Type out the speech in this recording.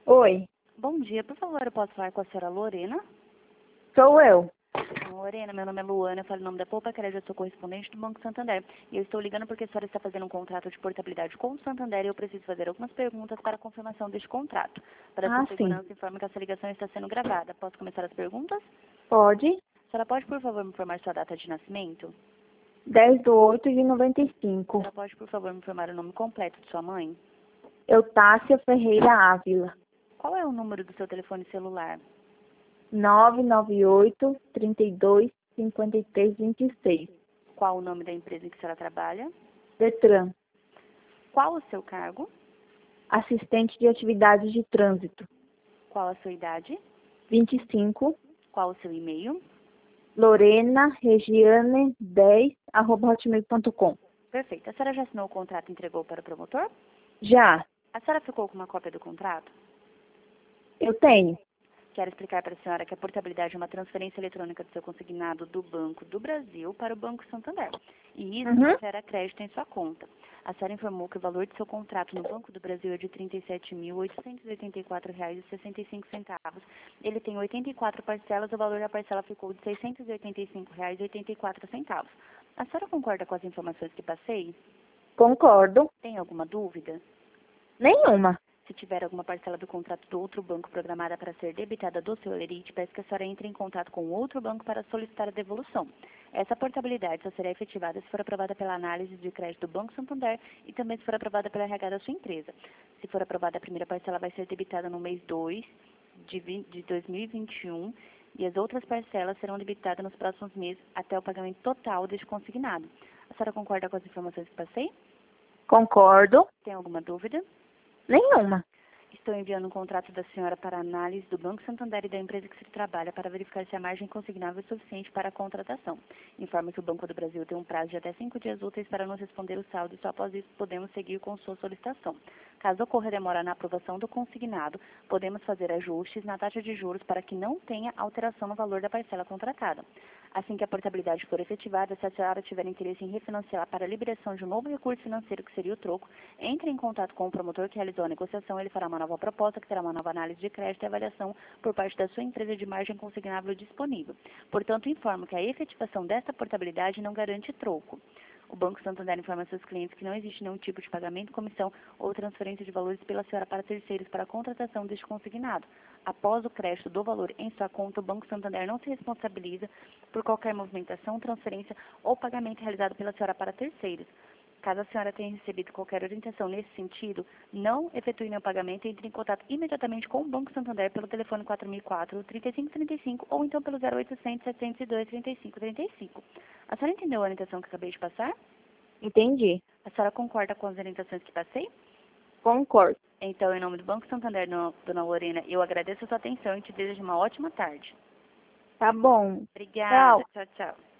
Oi, Bom dia, por favor, eu posso falar com a senhora Lorena? sou eu. Lorena, meu nome é Luana, eu falo em nome da Poupa Crédito, eu sou correspondente do Banco Santander. E eu estou ligando porque a senhora está fazendo um contrato de portabilidade com o Santander e eu preciso fazer algumas perguntas para a confirmação deste contrato. Para sua Ah, sim. segurança, informo que essa ligação está sendo gravada. Posso começar as perguntas? Pode. A senhora pode, por favor, me informar sua data de nascimento? 10/8/95. A senhora pode, por favor, me informar o nome completo de sua mãe? Eutácia Ferreira Ávila. Qual é o número do seu telefone celular? 998-32-53-26. Qual o nome da empresa em que a senhora trabalha? Detran. Qual o seu cargo? Assistente de atividades de trânsito. Qual a sua idade? 25. Qual o seu e-mail? lorenaregiane10@hotmail.com. Perfeito. A senhora já assinou o contrato e entregou para o promotor? Já. A senhora ficou com uma cópia do contrato? Eu tenho. Quero explicar para a senhora que a portabilidade é uma transferência eletrônica do seu consignado do Banco do Brasil para o Banco Santander. E isso gera crédito em sua conta. A senhora informou que o valor de seu contrato no Banco do Brasil é de R$ 37.884,65. Ele tem 84 parcelas, o valor da parcela ficou de R$ 685,84. A senhora concorda com as informações que passei? Concordo. Tem alguma dúvida? Nenhuma. Se tiver alguma parcela do contrato do outro banco programada para ser debitada do seu lerite, peço que a senhora entre em contato com o outro banco para solicitar a devolução. Essa portabilidade só será efetivada se for aprovada pela análise de crédito do Banco Santander e também se for aprovada pela RH da sua empresa. Se for aprovada, a primeira parcela vai ser debitada no mês 2 de 2021 e as outras parcelas serão debitadas nos próximos meses até o pagamento total deste consignado. A senhora concorda com as informações que passei? Concordo. Tem alguma dúvida? Nenhuma. Estou enviando um contrato da senhora para análise do Banco Santander e da empresa que se trabalha para verificar se a margem consignável é suficiente para a contratação. Informe que o Banco do Brasil tem um prazo de até 5 dias úteis para nos responder o saldo e só após isso podemos seguir com sua solicitação. Caso ocorra demora na aprovação do consignado, podemos fazer ajustes na taxa de juros para que não tenha alteração no valor da parcela contratada. Assim que a portabilidade for efetivada, se a senhora tiver interesse em refinanciar para a liberação de um novo recurso financeiro, que seria o troco, entre em contato com o promotor que realizou a negociação, ele fará uma nova proposta, que terá uma nova análise de crédito e avaliação por parte da sua empresa de margem consignável disponível. Portanto, informo que a efetivação desta portabilidade não garante troco. O Banco Santander informa seus clientes que não existe nenhum tipo de pagamento, comissão ou transferência de valores pela senhora para terceiros para a contratação deste consignado. Após o crédito do valor em sua conta, o Banco Santander não se responsabiliza por qualquer movimentação, transferência ou pagamento realizado pela senhora para terceiros. Caso a senhora tenha recebido qualquer orientação nesse sentido, não efetue nenhum pagamento e entre em contato imediatamente com o Banco Santander pelo telefone 4004-3535 ou então pelo 0800-702-3535. A senhora entendeu a orientação que acabei de passar? Entendi. A senhora concorda com as orientações que passei? Concordo. Então, em nome do Banco Santander, dona Lorena, eu agradeço a sua atenção e te desejo uma ótima tarde. Tá bom. Obrigada. Tchau. Tchau, tchau.